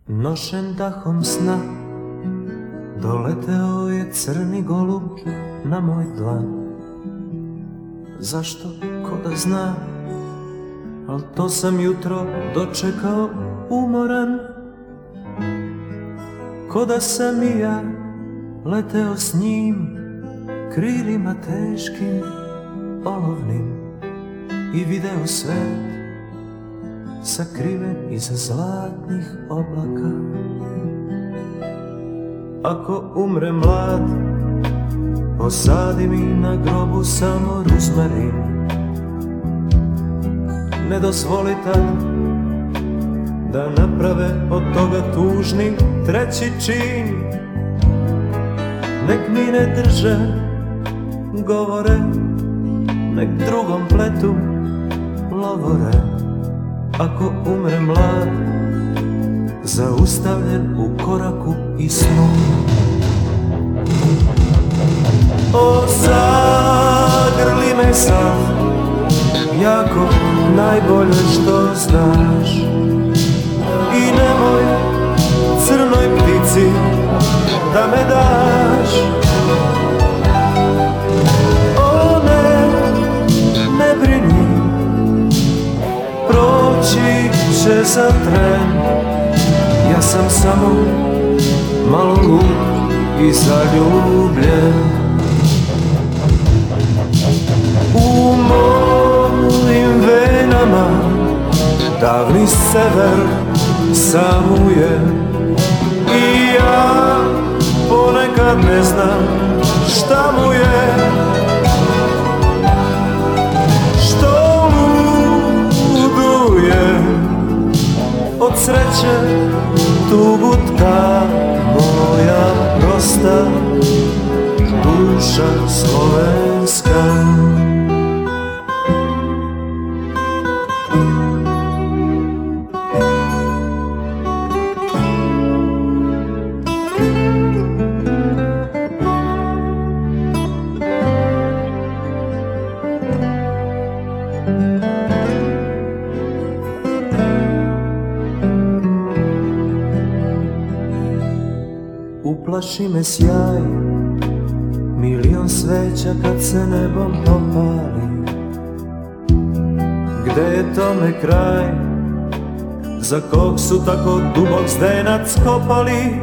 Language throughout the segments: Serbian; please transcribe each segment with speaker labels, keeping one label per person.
Speaker 1: Nošen dahom sna doleteo je crni golub na moj dlan. Zašto, ko da zna, al to sam jutro dočekao umoran. Ko da sam i ja leteo s njim krilima teškim, olovnim, i video svet sakriven iza zlatnih oblaka. Ako umrem mlad, posadi mi na grobu samo ruzmarin. Ne dozvoli tad da naprave od toga tužni treći čin. Nek mi ne drže govore, nek drugom pletu lovore. Ako umrem mlad, zaustavljen u koraku i snu. O, zagrli me sad, jako najbolje što znaš. I nemoj crnoj ptici da me daš. O ne, ne brini, proći će za tren. Ja sam samo malo lud i zaljubljen. U mojim venama davni sever samuje. I ja ponekad ne znam šta mu je. Što luduje od sreće tugu tka moja prosta duša slovenska. Uplaši me sjaj milion sveća kad se nebom popali. Gde je tome kraj, za kog su tako dubok zdenac kopali?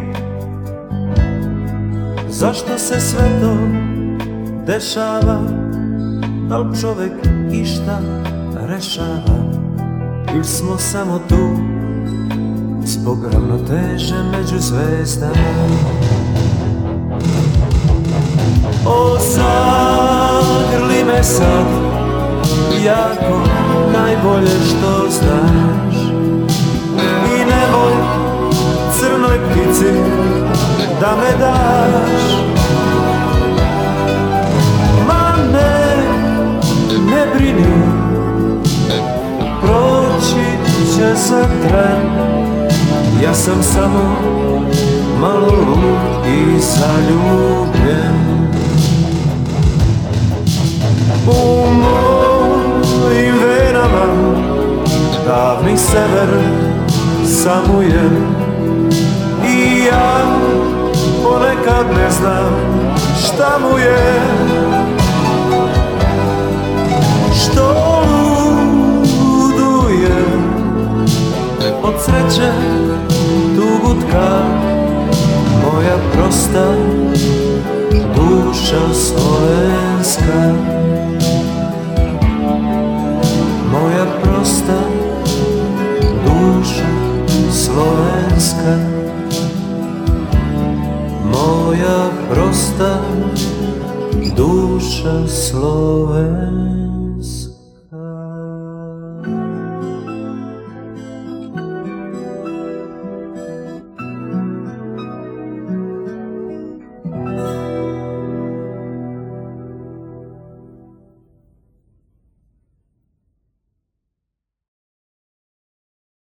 Speaker 1: Zašto se sve to dešava? Da li čovek išta rešava? Ili smo samo tu zbog ravnoteže među zvezdama? O, zagrli me sad, jako najbolje što znaš. I nemoj crnoj ptici da me daš. Ma ne, ne brini, proći će za tren. Ja sam samo malo lud i zaljubljen. U mojim venama davni sever samuje. I ja ponekad ne znam šta mu je. Što luduje od sreće tugu tka moja prosta duša slovenska. Moja prosta duša slovenska. Moja prosta duša slovenska.